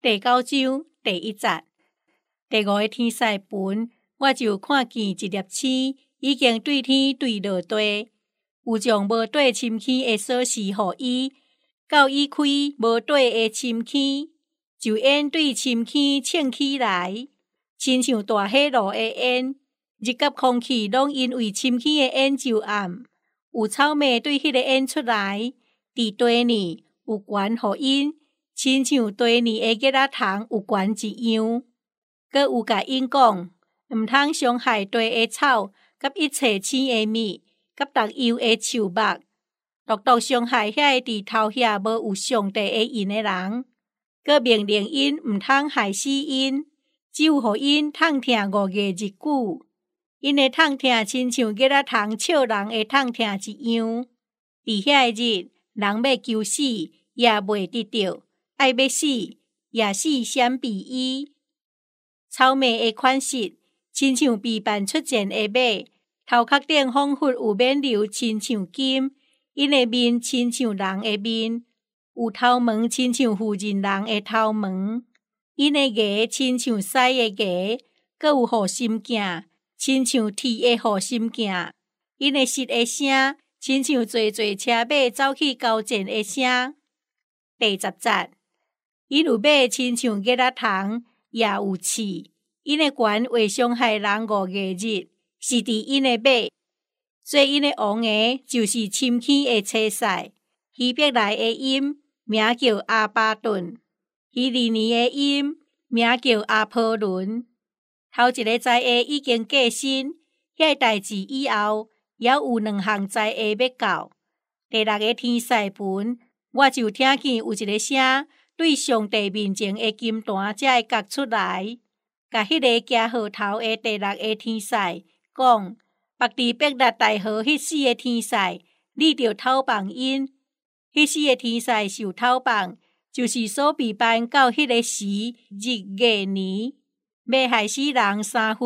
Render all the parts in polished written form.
第9章第1節。第5個天使分，我就看見一粒星已經對天對落地，有將無底深坑的鎖匙予伊，到伊開無底的深坑，就煙對深坑衝起來，親像大火爐的煙，日甲空氣攏因為深坑的煙就暗。有草莓對迄個煙出來，佇地裡有懸予因，親像地裡的結仔蟲有懸一樣。閣有甲因講，毋通傷害地的草，甲一切生的物，甲逐樣的樹木，獨獨傷害遐個佇頭遐無有上帝的印的人。閣命令因毋通害死因，只有予因痛疼5個日久。因的痛疼親像結仔蟲笑人的痛疼一樣。佇遐個日，人要求死，也袂得到；愛要死，也死閃避伊。草莓的款式，親像被扮出前的馬，頭殼頂仿佛有冕旒，親像金。因的面親像人的面，有頭毛親像婦人人的頭毛。因的牙親像獅的牙，閣有護心鏡，親像鐵的護心鏡。因的舌的聲，親像濟車馬走去交戰的聲。第10節，因有尾親像結仔蟲，也有刺。因的拳會傷害人5個日，是佇因的尾。做因的王的，就是深坑的車賽。希伯來的音名叫阿巴頓，希利尼的音名叫阿波倫。頭一個災厄已經過身，遐代志以後，還有2項災厄要到。第6個天使分，我就聽見有一個聲，對上帝面前的金壇才會角出來，甲迄個騎號頭的第6個天使講：捌佇伯特大河迄4個天使，你著討放因。迄4個天使受討放，就是所被辦到迄個時日月年，要害死人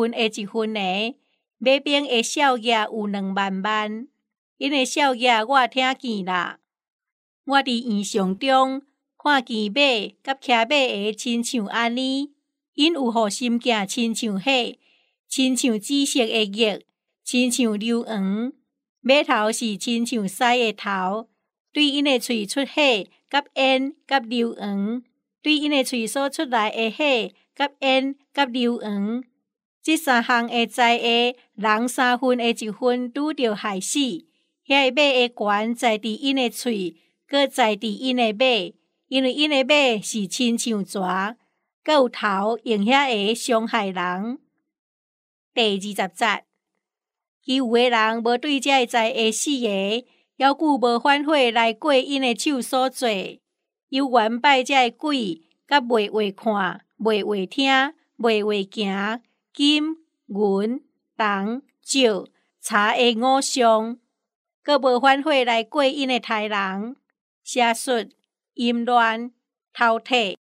1/3的，馬兵的數額有2萬萬。因的數額我聽見啦。我佇異象中看見馬，甲騎馬的親像安尼，因有護心鏡親像火，親像紫色的玉，親像硫黃。馬頭是親像獅的頭，對因的喙出火，甲煙，甲硫黃，對因的喙所出來的火，甲煙，甲硫黃。這3項的災厄，人1/3拄着害死。遐個馬的拳在佇因的喙，閣在佇因的尾，因為因的尾是親像蛇，閣有頭用遐個傷害人。第20節，其餘的人無對這個災厄4個，猶久無反悔來過因的手所做，有緣拜這個鬼，甲袂話看，袂話聽，袂話行，金、銀、銅、石、柴的5項，閣無反悔來過因的豺人、邪術、淫亂、饕餮、